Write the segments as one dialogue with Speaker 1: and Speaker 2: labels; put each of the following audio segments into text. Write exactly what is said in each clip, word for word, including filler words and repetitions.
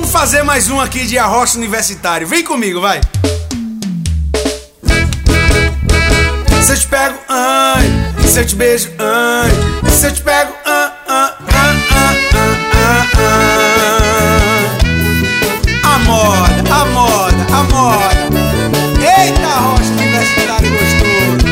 Speaker 1: Vamos fazer mais um aqui de arrocha universitário. Vem comigo, vai. Se eu te pego, ai, se eu te beijo, ai, se eu te pego, ai, ai, ai, ai, ai, ai. A moda, a moda, a moda. Eita, arrocha universitário gostoso.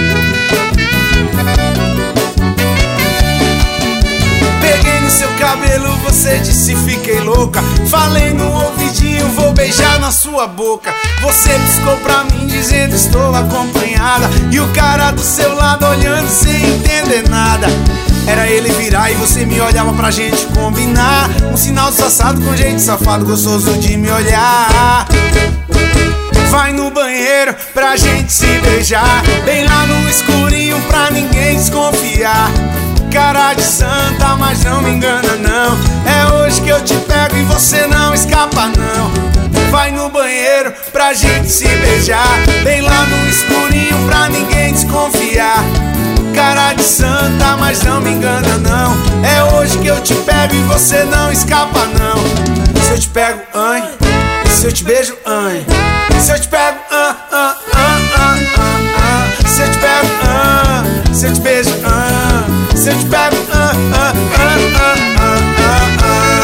Speaker 1: Peguei no seu cabelo, você disse fiquei louca. Falei no ouvidinho, vou beijar na sua boca. Você piscou pra mim dizendo estou acompanhada, e o cara do seu lado olhando sem entender nada. Era ele virar e você me olhava pra gente combinar. Um sinal disfarçado com jeito safado gostoso de me olhar. Vai no banheiro pra gente se beijar, bem lá no escurinho pra ninguém desconfiar. Cara de santa, mas não me engana não. É hoje que eu te pego e você não escapa não. Vai no banheiro pra gente se beijar, bem lá no escurinho pra ninguém desconfiar. Cara de santa, mas não me engana não. É hoje que eu te pego e você não escapa não. Se eu te pego, ai, se eu te beijo, ai, se eu te pego, ah, ah, ah, ah, ah, ah. Se eu te pego, ah, se eu te beijo, ah, se eu te pego, ah, ah, ah, ah, ah,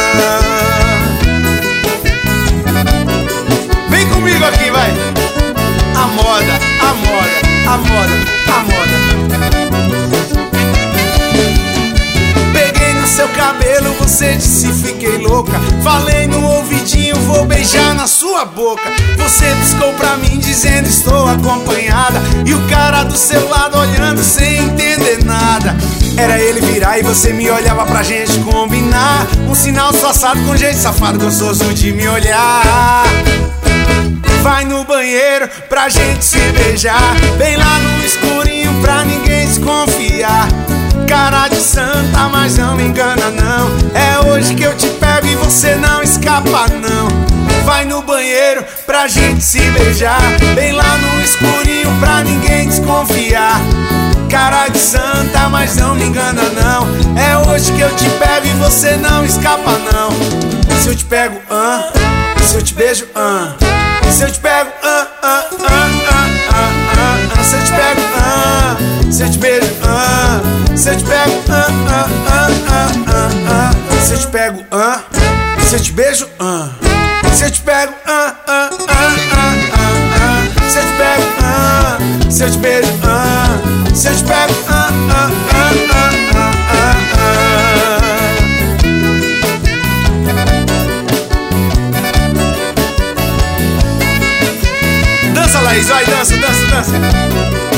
Speaker 1: ah. Vem comigo aqui, vai. A moda, a moda, a moda, a moda. Peguei no seu cabelo, você disse fiquei louca. Falei no ouvidinho, vou beijar na sua boca. Você piscou pra mim dizendo estou acompanhada, e o cara do seu lado olhando sem entender nada. Era ele virar e você me olhava pra gente combinar. Um sinal disfarçado com jeito safado gostoso de me olhar. Vai no banheiro pra gente se beijar, bem lá no escurinho pra ninguém desconfiar. Cara de santa, mas não me engana não. É hoje que eu te pego e você não escapa não. Vai no banheiro pra gente se beijar, bem lá no escurinho pra ninguém desconfiar. Cara de santa, mas não me engana não. É hoje que eu te pego e você não escapa não. Se eu te pego, ah, se eu te beijo, ah, se eu te pego, ah, ah, ah, ah, ah, ah, ah. Se eu te pego, ah, se eu te beijo, ah, se eu te pego, ah, ah, ah, ah, ah, ah. Se eu te pego, ah, se eu te beijo, ah, se eu te pego, ah, ah, ah, ah, ah, ah. Se eu te pego, ah, se eu te beijo, ah, se eu te pego, ah, ah, ah, ah, ah, ah, ah. Dança, Laís, vai, dança, dança, dança.